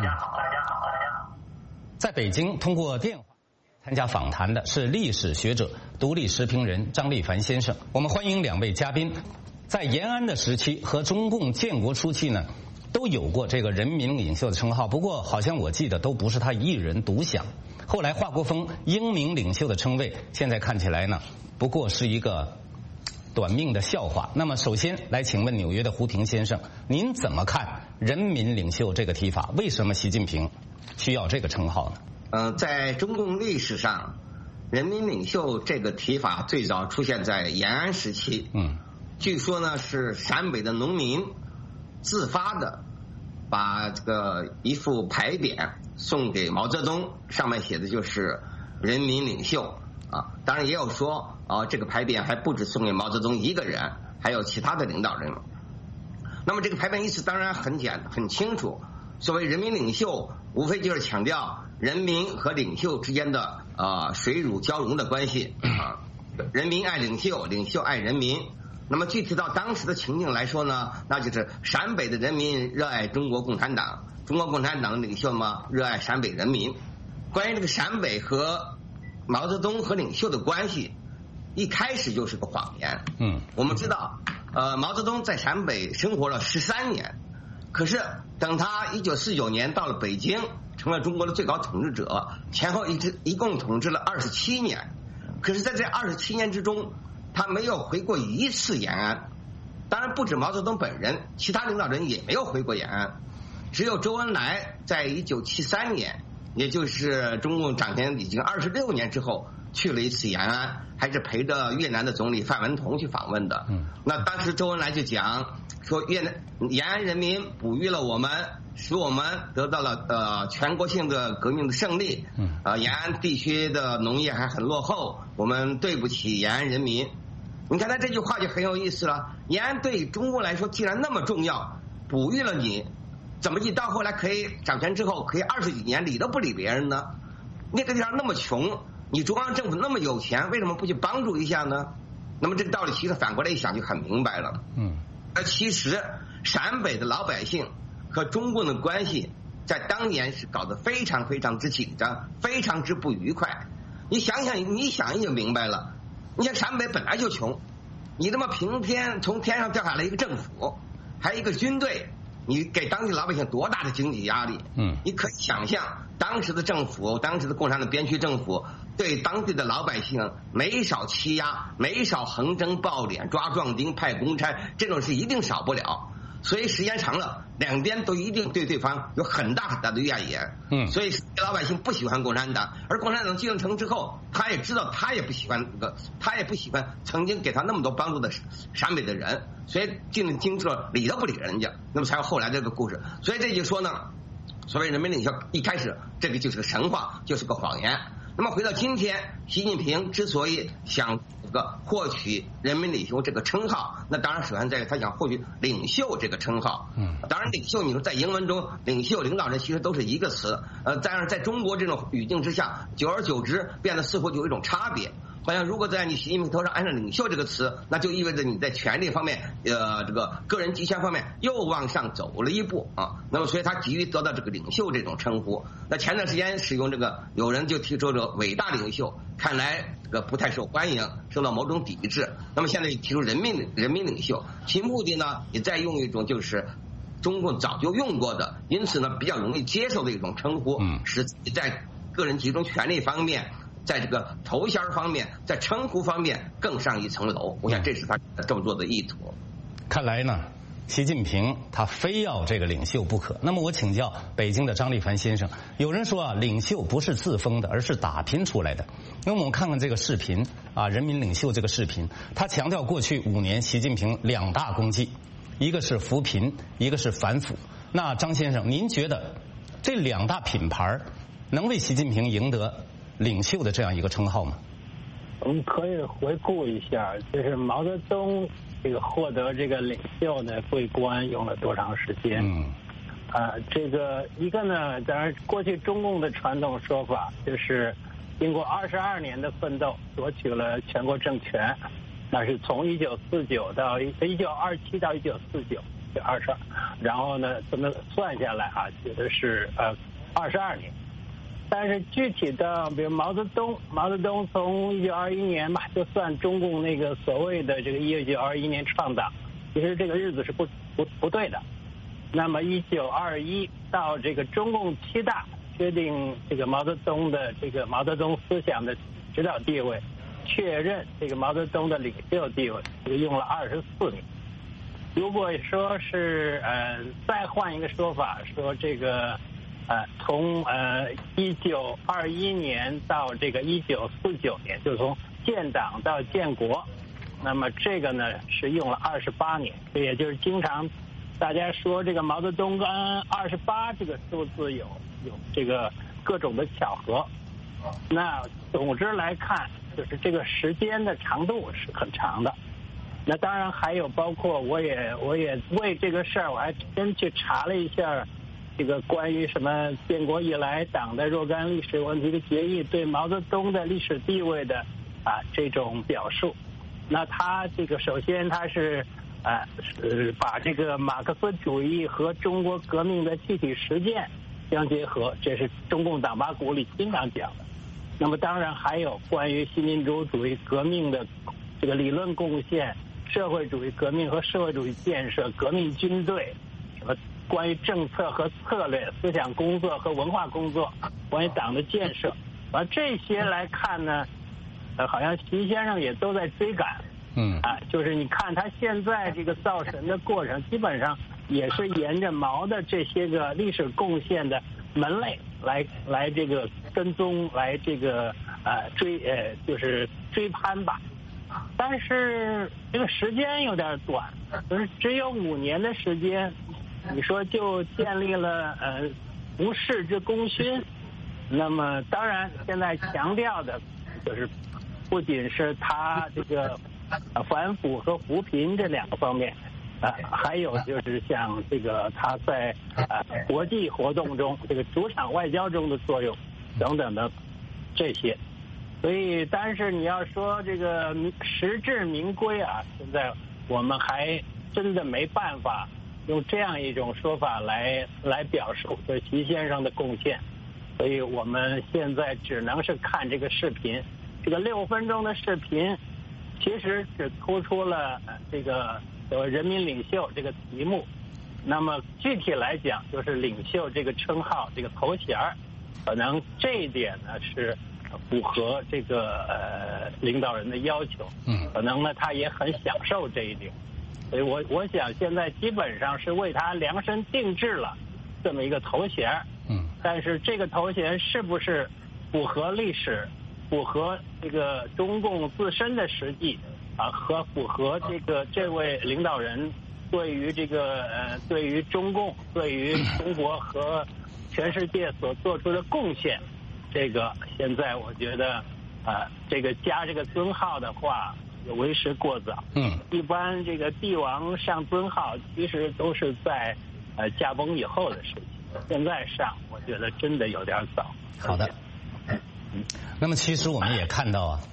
[SPEAKER 13] 在北京通过电话参加访谈的是历史学者、独立时评人张立凡先生。我们欢迎两位嘉宾。在延安的时期和中共建国初期呢，都有过这个人民领袖的称号，不过好像我记得都不是他一人独享。后来华国锋英明领袖的称谓，现在看起来呢，不过是一个短命的笑话。那么首先来请问纽约的胡平先生，您怎么看人民领袖这个提法？为什么习近平需要这个称号呢？
[SPEAKER 14] 在中共历史上，人民领袖这个提法最早出现在延安时期。据说呢是陕北的农民自发的把这个一副牌匾送给毛泽东，上面写的就是人民领袖啊。当然也有说这个牌匾还不止送给毛泽东一个人，还有其他的领导人。那么这个牌匾意思当然很清楚，所谓人民领袖无非就是强调人民和领袖之间的水乳交融的关系啊，人民爱领袖，领袖爱人民。那么具体到当时的情境来说呢，那就是陕北的人民热爱中国共产党，中国共产党的领袖嘛热爱陕北人民。关于这个陕北和毛泽东和领袖的关系，一开始就是个谎言。我们知道毛泽东在陕北生活了13年，可是等他1949年到了北京，成了中国的最高统治者，前后一共统治了27年。可是在这27年之中，他没有回过一次延安。当然不止毛泽东本人，其他领导人也没有回过延安。只有周恩来在1973年，也就是中共掌权已经26年之后，去了一次延安，还是陪着越南的总理范文同去访问的。那当时周恩来就讲说，延安人民哺育了我们，使我们得到了全国性的革命的胜利。延安地区的农业还很落后，我们对不起延安人民。你看他这句话就很有意思了，延安对中国来说既然那么重要，哺育了你，怎么你到后来可以掌权之后可以20几年理都不理别人呢？那个地方那么穷，你中央政府那么有钱，为什么不去帮助一下呢？那么这个道理其实反过来一想就很明白了。而其实陕北的老百姓和中共的关系在当年是搞得非常非常之紧张，非常之不愉快。你想一就明白了。你像陕北本来就穷，你这么平天从天上掉下来一个政府，还有一个军队，你给当地老百姓多大的经济压力？你可以想象当时的政府，当时的共产党边区政府对当地的老百姓没少欺压，没少横征暴敛，抓壮丁派公差，这种事一定少不了。所以时间长了，两边都一定对对方有很大很大的怨言。所以老百姓不喜欢共产党，而共产党进城之后，他也知道他也不喜欢曾经给他那么多帮助的陕北的人，所以进了京之后理都不理人家，那么才有后来这个故事。所以这就说呢，所谓人民领袖一开始这个就是个神话，就是个谎言。那么回到今天，习近平之所以想获取人民领袖这个称号，那当然首先在于他想获取领袖这个称号。当然领袖你说在英文中，领袖领导人其实都是一个词。但是在中国这种语境之下，久而久之变得似乎有一种差别。 好像如果在你习近平头上安上领袖这个词，那就意味着你在权力方面，这个个人极权方面又往上走了一步啊。那么所以他急于得到这个领袖这种称呼。那前段时间使用这个，有人就提出这个伟大领袖，看来这个不太受欢迎，受到某种抵制。那么现在提出人民领袖，其目的呢，也在用一种就是中共早就用过的，因此呢比较容易接受的一种称呼，使自己在个人集中权力方面，在这个头衔方面，在称呼方面更上一层楼。我想这是他这么做的意图。
[SPEAKER 13] 看来呢，习近平他非要这个领袖不可。那么我请教北京的张立凡先生，有人说啊，领袖不是自封的，而是打拼出来的。那么我们看看这个视频啊，人民领袖这个视频，他强调过去5年习近平2大功绩，一个是扶贫，一个是反腐。那张先生，您觉得这2大品牌能为习近平赢得领袖的这样一个称号吗？
[SPEAKER 15] 我们可以回顾一下，就是毛泽东这个获得这个领袖的桂冠用了多长时间？这个一个呢，当然过去中共的传统说法就是经过22年的奋斗夺取了全国政权，那是从1949到1927到1949就22，然后呢这么算下来啊，觉得是22年。但是具体的，比如毛泽东从1921年嘛，就算中共那个所谓的这个1921年创党，其实这个日子是不对的。那么1921到这个中共7大确定这个毛泽东的这个毛泽东思想的指导地位，确认这个毛泽东的领袖地位，这个用了24年。如果说是再换一个说法，说这个从1921年到这个1949年，就从建党到建国，那么这个呢是用了28年，这也就是经常大家说这个毛泽东跟28这个数字有这个各种的巧合。那总之来看，就是这个时间的长度是很长的。那当然还有包括我也为这个事儿，我还真去查了一下这个关于什么建国以来党的若干历史问题的决议对毛泽东的历史地位的这种表述。那他这个首先他是把这个马克思主义和中国革命的具体实践相结合，这是中共党八股里经常讲的。那么当然还有关于新民主主义革命的这个理论贡献，社会主义革命和社会主义建设，革命军队，什么关于政策和策略、思想工作和文化工作，关于党的建设，而这些来看呢，好像习先生也都在追赶。就是你看他现在这个造神的过程，基本上也是沿着毛的这些个历史贡献的门类来这个跟踪，来这个就是追攀吧。但是这个时间有点短，就是只有5年的时间，你说就建立了不世之功勋。那么当然现在强调的就是不仅是他这个反腐和扶贫这2个方面，还有就是像这个他在国际活动中这个主场外交中的作用等等的这些。所以但是你要说这个实至名归啊，现在我们还真的没办法用这样一种说法来表述对习先生的贡献。所以我们现在只能是看这个视频，这个6分钟的视频其实只突出了这个人民领袖这个题目。那么具体来讲，就是领袖这个称号这个头衔，可能这一点呢是符合这个领导人的要求。可能呢他也很享受这一点。所以我想现在基本上是为他量身定制了这么一个头衔。但是这个头衔是不是符合历史，符合这个中共自身的实际和符合这位领导人对于这个对于中共、对于中国和全世界所做出的贡献，这个现在我觉得这个加这个尊号的话为时过早。一般这个帝王上尊号其实都是在驾崩以后的事情，现在上我觉得真的有点早。
[SPEAKER 13] 好的。那么其实我们也看到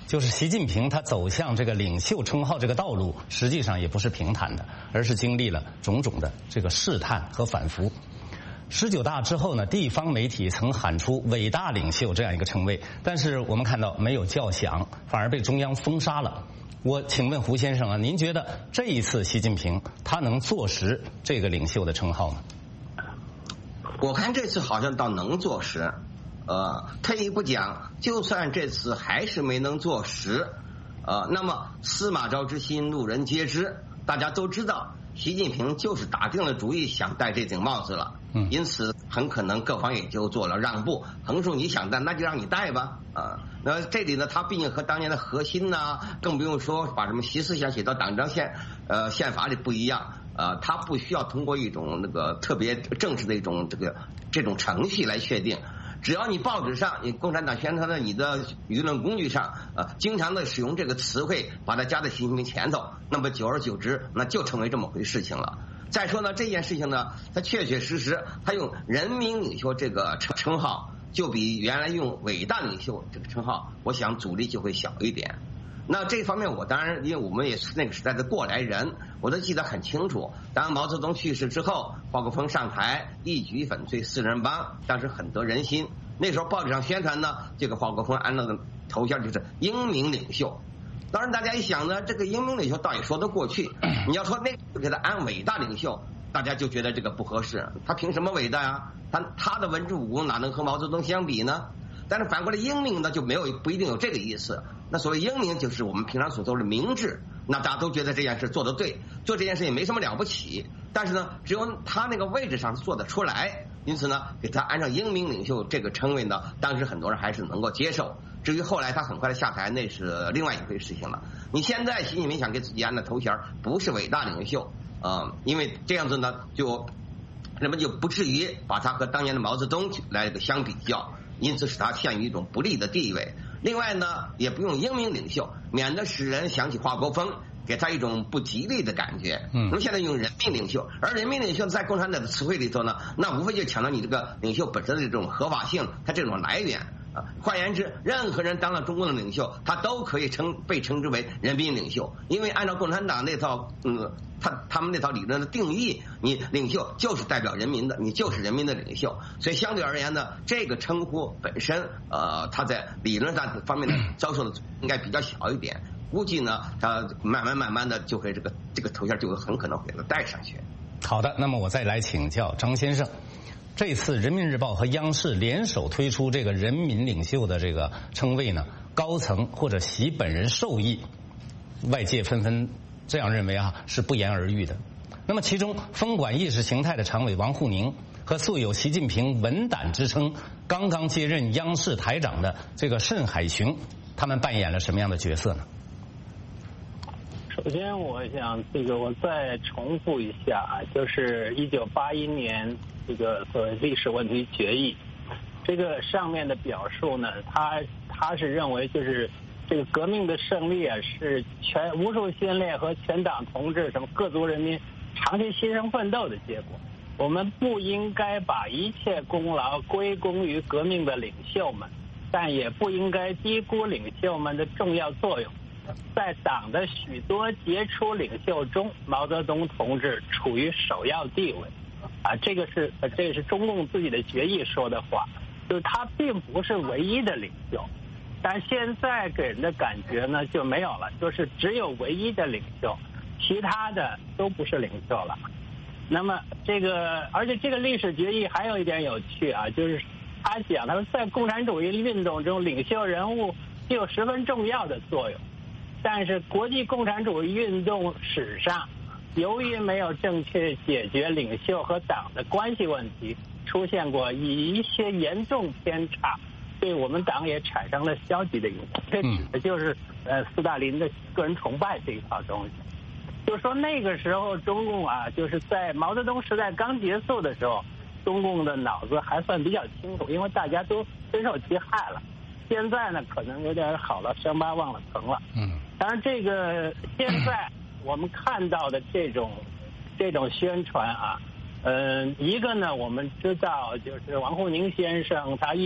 [SPEAKER 13] 就是习近平他走向这个领袖称号这个道路，实际上也不是平坦的，而是经历了种种的这个试探和反复。19大之后呢，地方媒体曾喊出伟大领袖这样一个称谓，但是我们看到没有叫响，反而被中央封杀了。我请问胡先生啊，您觉得这一次习近平他能坐实这个领袖的称号吗？
[SPEAKER 14] 我看这次好像倒能坐实。退一步讲，就算这次还是没能坐实，那么司马昭之心，路人皆知，大家都知道习近平就是打定了主意想戴这顶帽子了，因此很可能各方也就做了让步。横竖你想戴，那就让你戴吧，那这里呢，他毕竟和当年的核心呢，更不用说把什么习思想写到党章宪法里不一样。他不需要通过一种那个特别正式的一种这种程序来确定。只要你报纸上，你共产党宣传的你的舆论工具上，经常的使用这个词汇，把它加在习近平前头，那么久而久之，那就成为这么回事情了。再说呢，这件事情呢，它确确实实，他用人民领袖这个称号，就比原来用伟大领袖这个称号，我想阻力就会小一点。那这方面我当然，因为我们也是那个时代的过来人，我都记得很清楚。当毛泽东去世之后，华国锋上台，一举粉碎四人帮，当时很得人心。那时候报纸上宣传呢，这个华国锋安了个头衔就是英明领袖。当然大家一想呢，这个英明领袖倒也说得过去。你要说那个给他安伟大领袖，大家就觉得这个不合适。他凭什么伟大呀？他的文治武功哪能和毛泽东相比呢？但是反过来英明呢就不一定有这个意思。那所谓英明就是我们平常所说的明智，那大家都觉得这件事做得对，做这件事也没什么了不起，但是呢只有他那个位置上做得出来，因此呢给他安上英明领袖这个称谓呢，当时很多人还是能够接受。至于后来他很快的下台，那是另外一回事情了。你现在习近平想给自己安的头衔不是伟大领袖，因为这样子呢人们就不至于把他和当年的毛泽东来相比较，因此使他陷于一种不利的地位。另外呢，也不用英明领袖，免得使人想起华国锋，给他一种不吉利的感觉。那么现在用人民领袖，而人民领袖在共产党的词汇里头呢，那无非就强调你这个领袖本身的这种合法性，它这种来源。换言之，任何人当了中共的领袖，他都可以被称之为人民领袖，因为按照共产党那套他们那套理论的定义，你领袖就是代表人民的，你就是人民的领袖。所以相对而言呢，这个称呼本身他在理论上方面呢遭受的应该比较小一点。估计呢他慢慢的就会这个头衔就会很可能给他带上去。
[SPEAKER 13] 好的，那么我再来请教张先生，这次人民日报和央视联手推出这个人民领袖的这个称谓呢，高层或者习本人授意，外界纷纷这样认为是不言而喻的。那么其中分管意识形态的常委王沪宁和素有习近平文胆之称，刚刚接任央视台长的这个慎海雄，他们扮演了什么样的角色呢？
[SPEAKER 15] 首先我想我再重复一下，就是1981年这个所谓历史问题决议，这个上面的表述呢，他是认为就是这个革命的胜利是无数先烈和全党同志什么各族人民长期牺牲奋斗的结果。我们不应该把一切功劳归功于革命的领袖们，但也不应该低估领袖们的重要作用。在党的许多杰出领袖中，毛泽东同志处于首要地位。这个是中共自己的决议说的话，就是他并不是唯一的领袖，但现在给人的感觉呢就没有了，就是只有唯一的领袖，其他的都不是领袖了。那么而且这个历史决议还有一点有趣就是他说在共产主义运动中，领袖人物具有十分重要的作用。但是国际共产主义运动史上，由于没有正确解决领袖和党的关系问题，出现过一些严重偏差，对我们党也产生了消极的影响。这指的就是斯大林的个人崇拜这一套东西。就是说那个时候中共就是在毛泽东时代刚结束的时候，中共的脑子还算比较清楚，因为大家都深受其害了。现在呢可能有点好了，伤疤忘了疼了。当然现在我们看到的这种宣传一个呢我们知道就是王沪宁先生他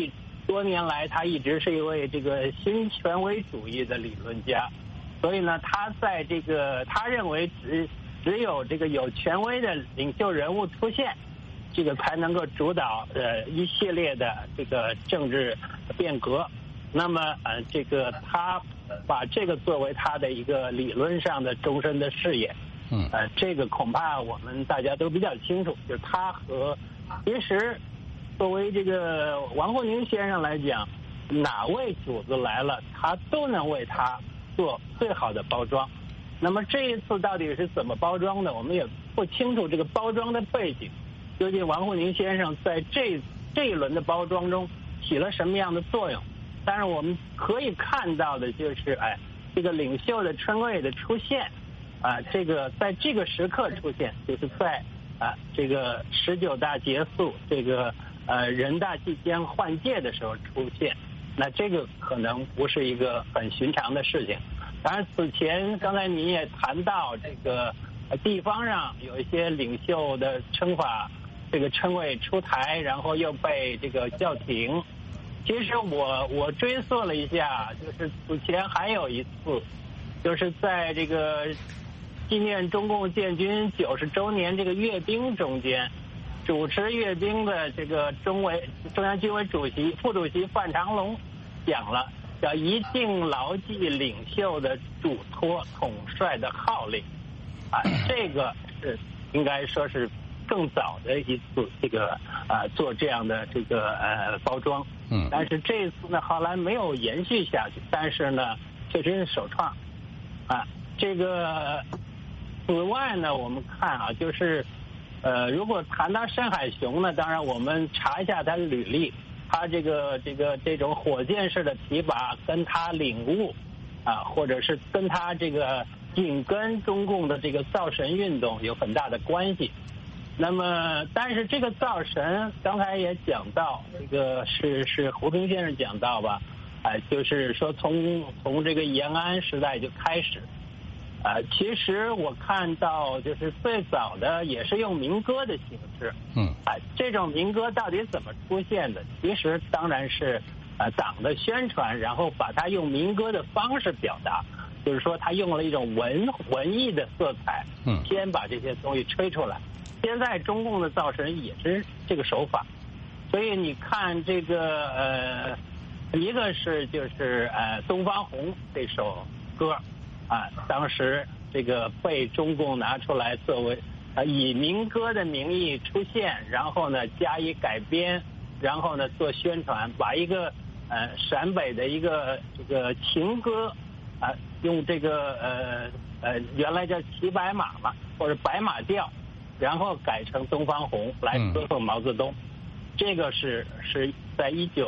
[SPEAKER 15] 多年来他一直是一位这个新权威主义的理论家，所以呢，他在这个他认为只有这个有权威的领袖人物出现，这个才能够主导一系列的这个政治变革。那么这个他把这个作为他的一个理论上的终身的事业。这个恐怕我们大家都比较清楚，就是他和其实作为这个王沪宁先生来讲，哪位主子来了，他都能为他做最好的包装。那么这一次到底是怎么包装的，我们也不清楚这个包装的背景，究竟王沪宁先生在这一轮的包装中起了什么样的作用。但是我们可以看到的就是，这个领袖的称谓的出现，这个在这个时刻出现，就是在这个19大结束，这个人大即将换届的时候出现，那这个可能不是一个很寻常的事情。当然，此前刚才您也谈到，这个地方上有一些领袖的称法，这个称谓出台，然后又被这个叫停。其实我追溯了一下，就是此前还有一次，就是在这个纪念中共建军90周年这个阅兵中间，主持阅兵的这个中央军委主席、副主席范长龙讲了，叫一定牢记领袖的嘱托、统帅的号令。这个是应该说是更早的一次这个做这样的这个包装。但是这一次呢，后来没有延续下去，但是呢，确实是首创。这个此外呢，我们看就是如果谈到单海雄呢，当然我们查一下他的履历，他这种火箭式的提拔跟他领悟或者是跟他这个紧跟中共的这个造神运动有很大的关系。那么，但是这个造神刚才也讲到，这个是胡平先生讲到吧？就是说从这个延安时代就开始。其实我看到就是最早的也是用民歌的形式。这种民歌到底怎么出现的？其实当然是党的宣传，然后把它用民歌的方式表达，就是说他用了一种文艺的色彩，先把这些东西吹出来。现在中共的造神也是这个手法，所以你看这个一个是就是东方红这首歌当时这个被中共拿出来作为以民歌的名义出现，然后呢加以改编，然后呢做宣传，把一个陕北的一个这个情歌用这个原来叫骑白马嘛，或者白马调，然后改成东方红来歌颂毛泽东。这个是在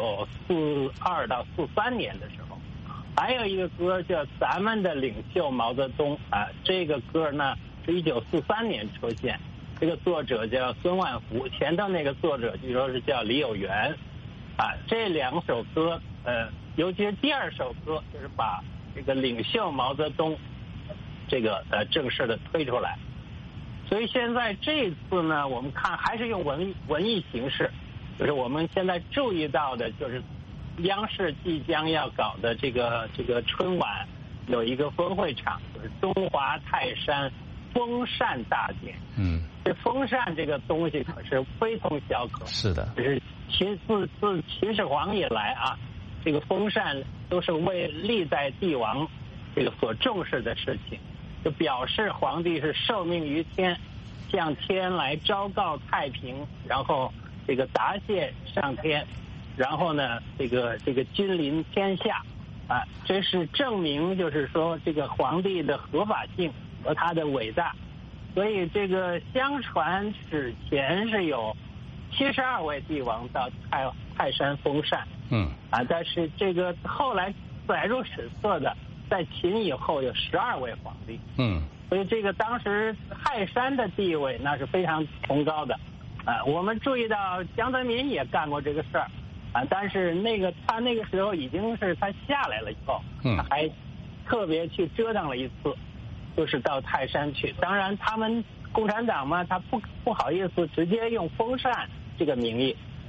[SPEAKER 15] 1942到43年的时候。还有一个歌叫《咱们的领袖毛泽东》这个歌呢是1943年出现，这个作者叫孙万福，前头那个作者据说是叫李有元这两首歌尤其是第二首歌，就是把这个领袖毛泽东这个正式的推出来。所以现在这一次呢，我们看还是用文艺形式，就是我们现在注意到的就是央视即将要搞的这个春晚有一个分会场，就是中华泰山风扇大典。这风扇这个东西可是非同小可。
[SPEAKER 13] 是的，
[SPEAKER 15] 就是自秦始皇以来这个风扇都是为历代帝王这个所重视的事情，就表示皇帝是受命于天，向天来昭告太平，然后这个答谢上天，然后呢这个君临天下这是证明就是说这个皇帝的合法性和他的伟大。所以这个相传史前是有72位帝王到泰山封禅。但是这个后来载入史册的在秦以后有12位皇帝。所以这个当时泰山的地位那是非常崇高的。我们注意到江泽民也干过这个事儿但是他那个时候已经是他下来了以后，他还特别去折腾了一次，就是到泰山去。当然他们共产党嘛，他不好意思直接用风扇这个名义，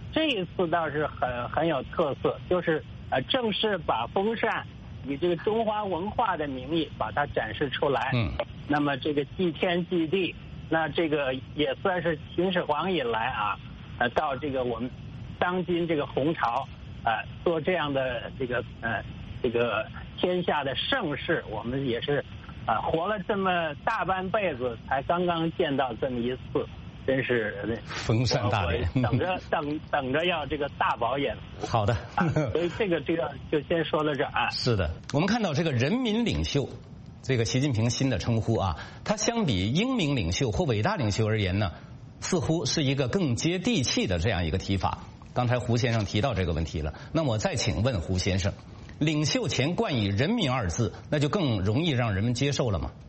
[SPEAKER 15] 这一次倒是很有特色，就是正式把风扇以这个中华文化的名义把它展示出来。那么这个祭天祭地，那这个也算是秦始皇以来到这个我们当今这个洪朝做这样的这个天下的盛世，我们也是活了这么大半辈子才刚刚见到这么一次。真是
[SPEAKER 13] 风扇大典，
[SPEAKER 15] 等着要这个大饱眼福。
[SPEAKER 13] 好的，
[SPEAKER 15] 所以这个就先说到这儿。
[SPEAKER 13] 是的，我们看到这个人民领袖，这个习近平新的称呼它相比英明领袖或伟大领袖而言呢，似乎是一个更接地气的这样一个提法。刚才胡先生提到这个问题了，那么我再请问胡先生，领袖前冠以人民二字，那就更容易让人们接受了吗？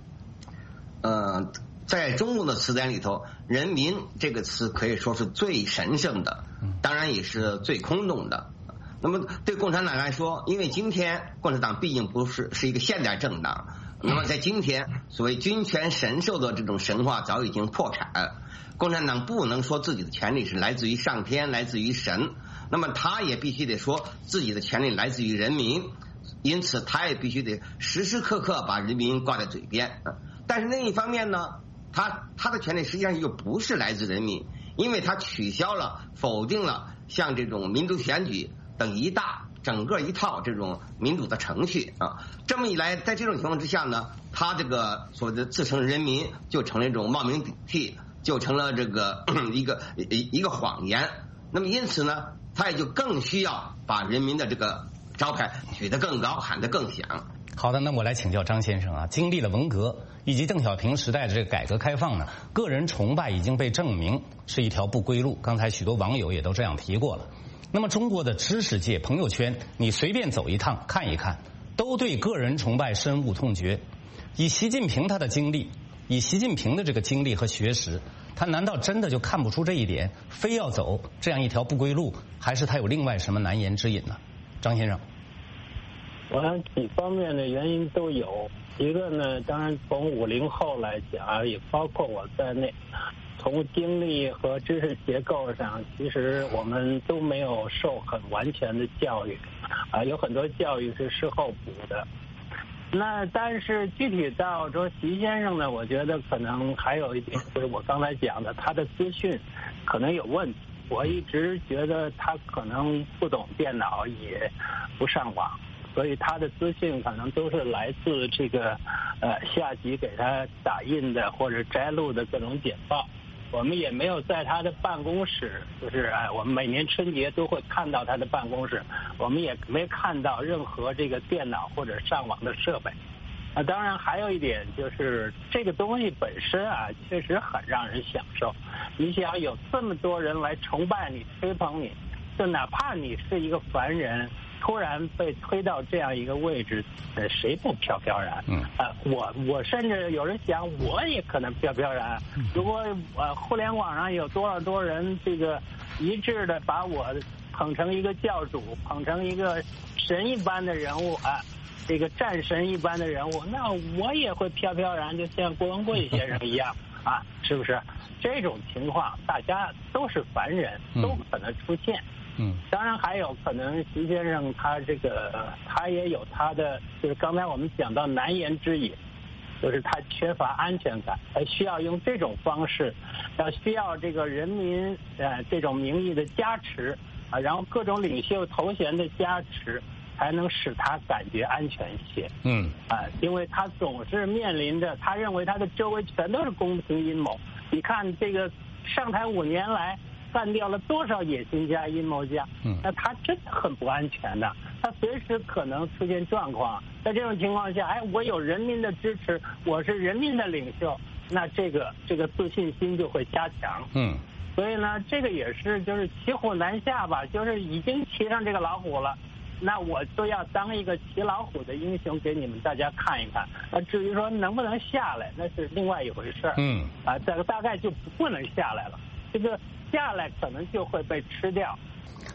[SPEAKER 14] 在中共的词典里头，人民这个词可以说是最神圣的，当然也是最空洞的。那么对共产党来说，因为今天共产党毕竟不是一个现代政党，那么在今天所谓君权神授的这种神话早已经破产，共产党不能说自己的权利是来自于上天，来自于神，那么他也必须得说自己的权利来自于人民，因此他也必须得时时刻刻把人民挂在嘴边。但是另一方面呢，他的权利实际上又不是来自人民，因为他取消了、否定了像这种民主选举等整个一套这种民主的程序这么一来，在这种情况之下呢，他这个所谓的自称人民就成了一种冒名顶替，就成了这个一个谎言。那么因此呢，他也就更需要把人民的这个招牌举得更高，喊得更响。
[SPEAKER 13] 好的，那我来请教张先生经历了文革以及邓小平时代的这个改革开放呢，个人崇拜已经被证明是一条不归路，刚才许多网友也都这样提过了。那么中国的知识界朋友圈，你随便走一趟看一看，都对个人崇拜深恶痛绝。以习近平他的经历，以习近平的这个经历和学识，他难道真的就看不出这一点，非要走这样一条不归路，还是他有另外什么难言之隐呢？张先生。
[SPEAKER 15] 我想几方面的原因都有，一个呢，当然从50后来讲也包括我在内，从经历和知识结构上，其实我们都没有受很完全的教育，有很多教育是事后补的。那但是具体到说习先生呢，我觉得可能还有一点就是我刚才讲的，他的资讯可能有问题。我一直觉得他可能不懂电脑，也不上网。所以他的资讯可能都是来自这个下级给他打印的或者摘录的各种简报，我们也没有在他的办公室，就是我们每年春节都会看到他的办公室，我们也没看到任何这个电脑或者上网的设备。当然还有一点就是这个东西本身确实很让人享受。你想有这么多人来崇拜你、吹捧你，就哪怕你是一个凡人，突然被推到这样一个位置，谁不飘飘然？我甚至有人想，我也可能飘飘然。如果互联网上有多人这个一致的把我捧成一个教主，捧成一个神一般的人物这个战神一般的人物，那我也会飘飘然，就像郭文贵先生一样是不是？这种情况大家都是凡人，都可能出现。当然还有可能习先生他也有他的，就是刚才我们讲到难言之隐，就是他缺乏安全感，他需要用这种方式，需要这个人民这种名义的加持然后各种领袖头衔的加持，才能使他感觉安全一些。因为他总是面临着他认为他的周围全都是宫廷阴谋。你看这个上台5年来干掉了多少野心家、阴谋家？那他真的很不安全的，他随时可能出现状况。在这种情况下，我有人民的支持，我是人民的领袖，那这个自信心就会加强。所以呢，这个也是就是骑虎难下吧，就是已经骑上这个老虎了，那我就要当一个骑老虎的英雄给你们大家看一看。至于说能不能下来，那是另外一回事。这个大概就不能下来了，这个下来可能就会被吃掉。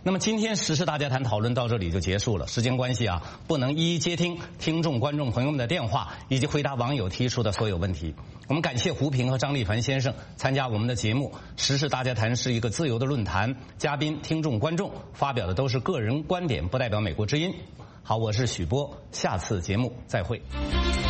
[SPEAKER 13] 那么今天时事大家谈讨论到这里就结束了，时间关系啊，不能一一接听听众观众朋友们的电话以及回答网友提出的所有问题。我们感谢胡平和张立凡先生参加我们的节目。时事大家谈是一个自由的论坛，嘉宾、听众、观众发表的都是个人观点，不代表美国之音。好，我是许波，下次节目再会。